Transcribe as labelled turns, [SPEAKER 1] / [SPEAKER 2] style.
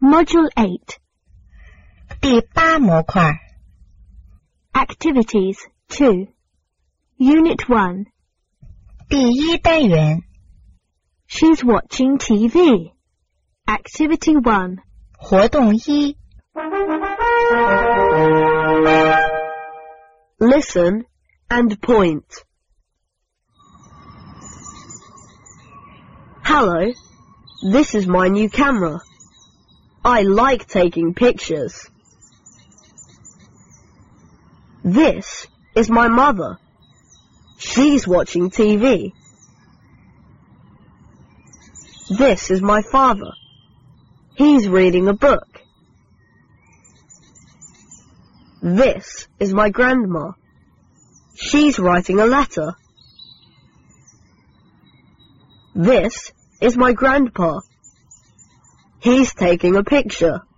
[SPEAKER 1] Module 8.
[SPEAKER 2] 第8模块
[SPEAKER 1] Activities 2. Unit 1.
[SPEAKER 2] 第1单元
[SPEAKER 1] She's watching TV. Activity 1.
[SPEAKER 2] 活动1
[SPEAKER 1] Listen and point. Hello, this is my new camera. I like taking pictures. This is my mother. She's watching TV. This is my father. He's reading a book. This is my grandma. She's writing a letter. This is my grandpa. He's taking a picture.